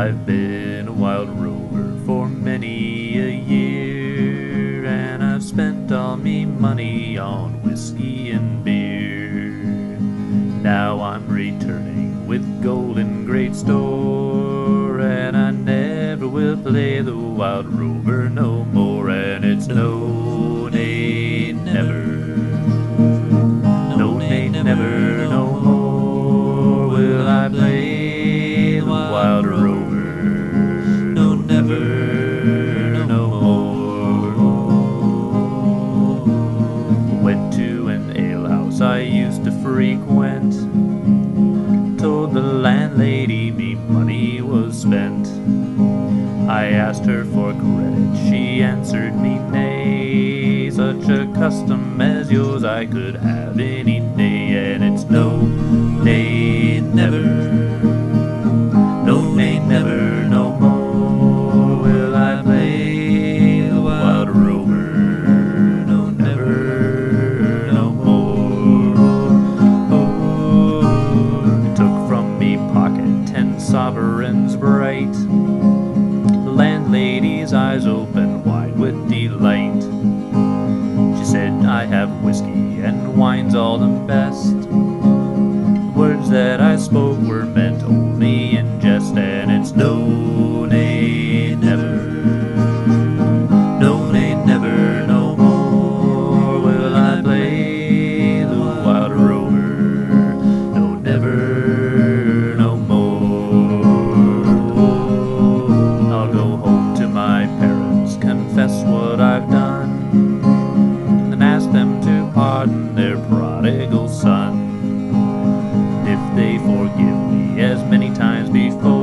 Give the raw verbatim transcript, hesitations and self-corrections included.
I've been a wild rover for many a year, and I've spent all me money on whiskey and beer. Now I'm returning with gold in great store, and I never will play the wild rover no more. And it's no, nay, never, no, nay, never, no more will I play the wild rover. No, never, no more. Went to an alehouse I used to frequent, told the landlady me money was spent. I asked her for credit, she answered me nay. Such a custom as yours I could have any day. And it's no, nay, never, no, nay, never, no more will I play the wild rover. No, never, no more. Oh, it took from me pocket ten sovereigns bright. The landlady's eyes opened wide with delight. She said, I have whiskey and wine's all the best. The words that I spoke were meant only in jest. And it's no, nay, never, no, nay, never, no more will I play the wild rover. No, never, no more. I'll go home to my parents, confess what I've done, and ask them to pardon their prodigal son. If they forgive me as many times before,